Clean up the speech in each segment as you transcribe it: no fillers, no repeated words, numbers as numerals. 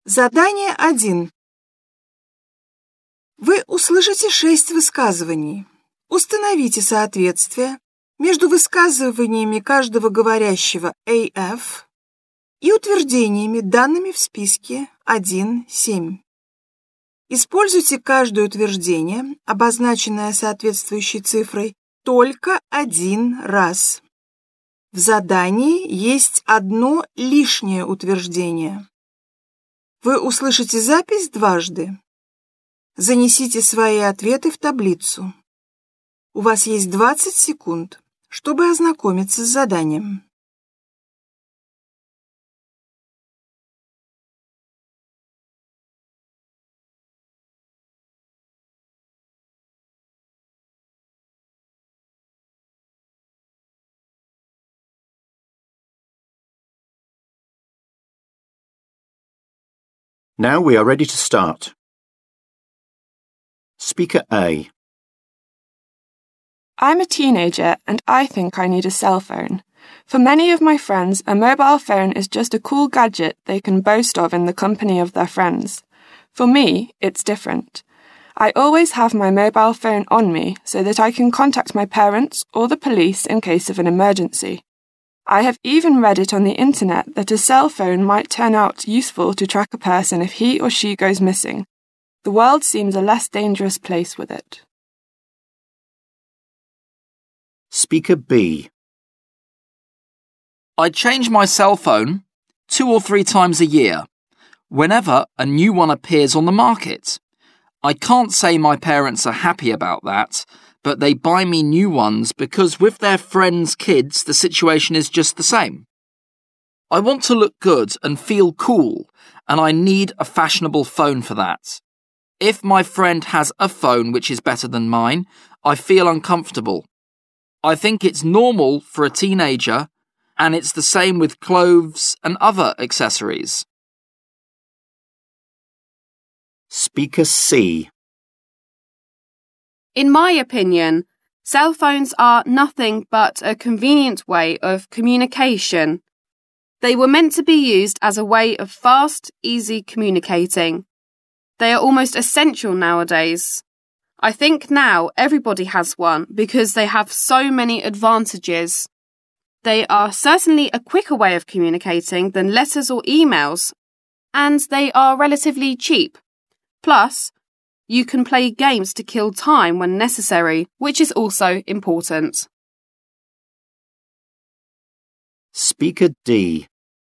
Задание 1. Вы услышите 6 высказываний. Установите соответствие между высказываниями каждого говорящего AF и утверждениями, данными в списке 1.7. Используйте каждое утверждение, обозначенное соответствующей цифрой, только один раз. В задании есть одно лишнее утверждение. Вы услышите запись дважды. Занесите свои ответы в таблицу. У вас есть 20 секунд, чтобы ознакомиться с заданием. Now we are ready to start. Speaker A. I'm a teenager and I think I need a cell phone. For many of my friends, a mobile phone is just a cool gadget they can boast of in the company of their friends. For me, it's different. I always have my mobile phone on me so that I can contact my parents or the police in case of an emergency. I have even read it on the internet that a cell phone might turn out useful to track a person if he or she goes missing. The world seems a less dangerous place with it. Speaker B. I change my cell phone 2 or 3 times a year, whenever a new one appears on the market. I can't say my parents are happy about that, but they buy me new ones because with their friends' kids, the situation is just the same. I want to look good and feel cool, and I need a fashionable phone for that. If my friend has a phone which is better than mine, I feel uncomfortable. I think it's normal for a teenager, and it's the same with clothes and other accessories. Speaker C. In my opinion, cell phones are nothing but a convenient way of communication. They were meant to be used as a way of fast, easy communicating. They are almost essential nowadays. I think now everybody has one because they have so many advantages. They are certainly a quicker way of communicating than letters or emails, and they are relatively cheap. Plus, you can play games to kill time when necessary, which is also important. Speaker D.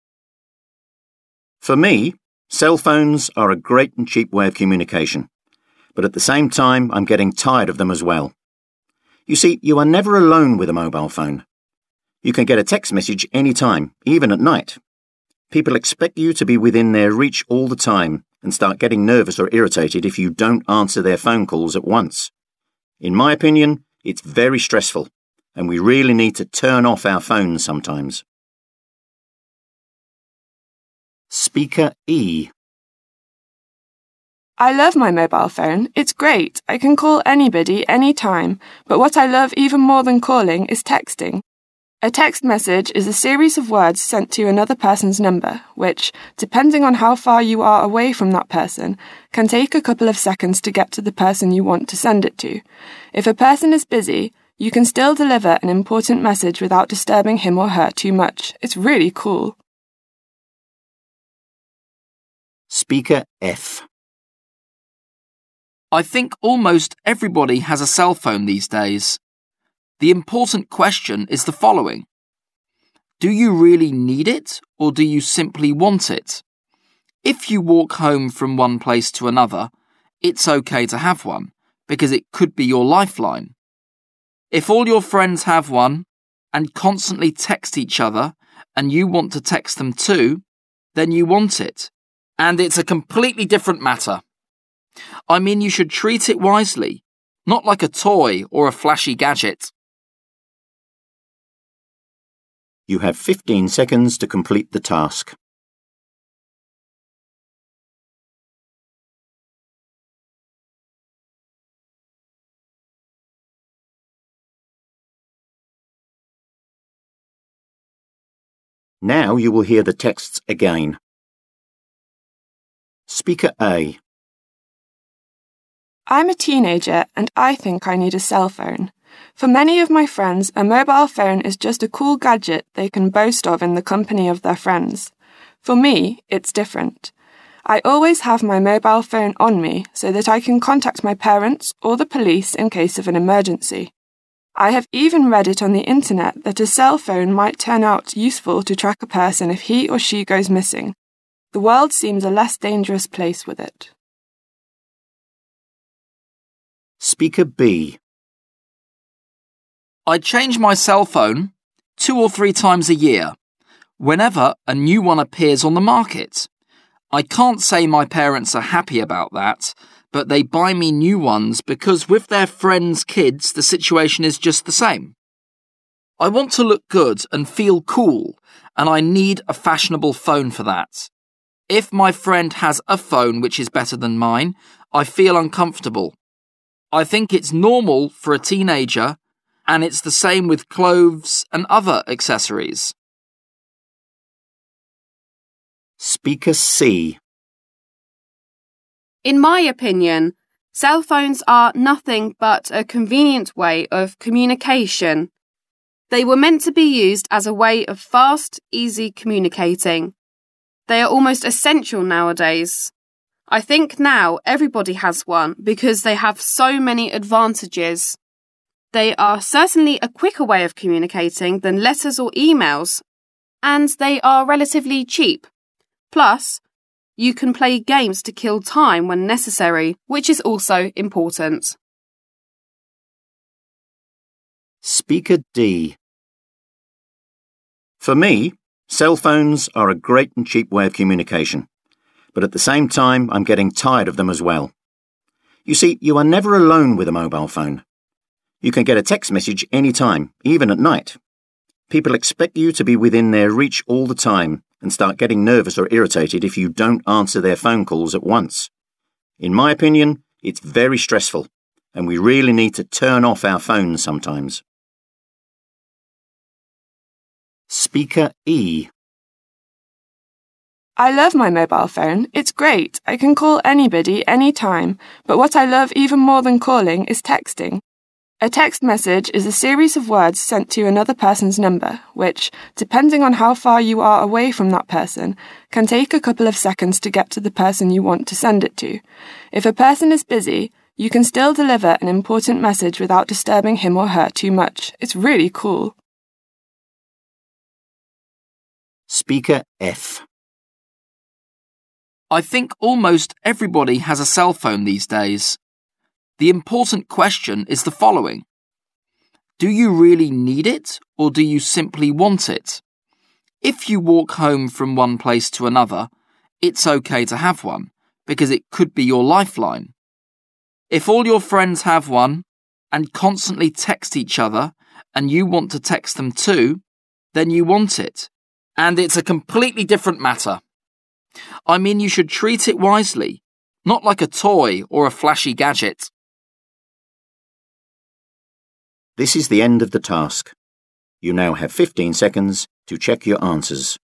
For me, cell phones are a great and cheap way of communication, but at the same time, I'm getting tired of them as well. You see, you are never alone with a mobile phone. You can get a text message anytime, even at night. People expect you to be within their reach all the time and start getting nervous or irritated if you don't answer their phone calls at once. In my opinion, it's very stressful, and we really need to turn off our phones sometimes. Speaker E. I love my mobile phone. It's great. I can call anybody anytime. But what I love even more than calling is texting. A text message is a series of words sent to another person's number, which, depending on how far you are away from that person, can take a couple of seconds to get to the person you want to send it to. If a person is busy, you can still deliver an important message without disturbing him or her too much. It's really cool. Speaker F. I think almost everybody has a cell phone these days. The important question is the following. Do you really need it, or do you simply want it? If you walk home from one place to another, it's okay to have one, because it could be your lifeline. If all your friends have one, and constantly text each other, and you want to text them too, then you want it. And it's a completely different matter. I mean, you should treat it wisely, not like a toy or a flashy gadget. You have 15 seconds to complete the task. Now you will hear the texts again. Speaker A. I'm a teenager and I think I need a cell phone. For many of my friends, a mobile phone is just a cool gadget they can boast of in the company of their friends. For me, it's different. I always have my mobile phone on me so that I can contact my parents or the police in case of an emergency. I have even read it on the internet that a cell phone might turn out useful to track a person if he or she goes missing. The world seems a less dangerous place with it. Speaker B. I change my cell phone 2 or 3 times a year, whenever a new one appears on the market. I can't say my parents are happy about that, but they buy me new ones because with their friends' kids, the situation is just the same. I want to look good and feel cool, and I need a fashionable phone for that. If my friend has a phone which is better than mine, I feel uncomfortable. I think it's normal for a teenager, and it's the same with clothes and other accessories. Speaker C. In my opinion, cell phones are nothing but a convenient way of communication. They were meant to be used as a way of fast, easy communicating. They are almost essential nowadays. I think now everybody has one because they have so many advantages. They are certainly a quicker way of communicating than letters or emails, and they are relatively cheap. Plus, you can play games to kill time when necessary, which is also important. Speaker D. For me, cell phones are a great and cheap way of communication, but at the same time, I'm getting tired of them as well. You see, you are never alone with a mobile phone. You can get a text message anytime, even at night. People expect you to be within their reach all the time and start getting nervous or irritated if you don't answer their phone calls at once. In my opinion, it's very stressful, and we really need to turn off our phones sometimes. Speaker E. I love my mobile phone. It's great. I can call anybody, anytime. But what I love even more than calling is texting. A text message is a series of words sent to another person's number, which, depending on how far you are away from that person, can take a couple of seconds to get to the person you want to send it to. If a person is busy, you can still deliver an important message without disturbing him or her too much. It's really cool. Speaker F. I think almost everybody has a cell phone these days. The important question is the following. Do you really need it, or do you simply want it? If you walk home from one place to another, it's okay to have one, because it could be your lifeline. If all your friends have one, and constantly text each other, and you want to text them too, then you want it. And it's a completely different matter. I mean, you should treat it wisely, not like a toy or a flashy gadget. This is the end of the task. You now have 15 seconds to check your answers.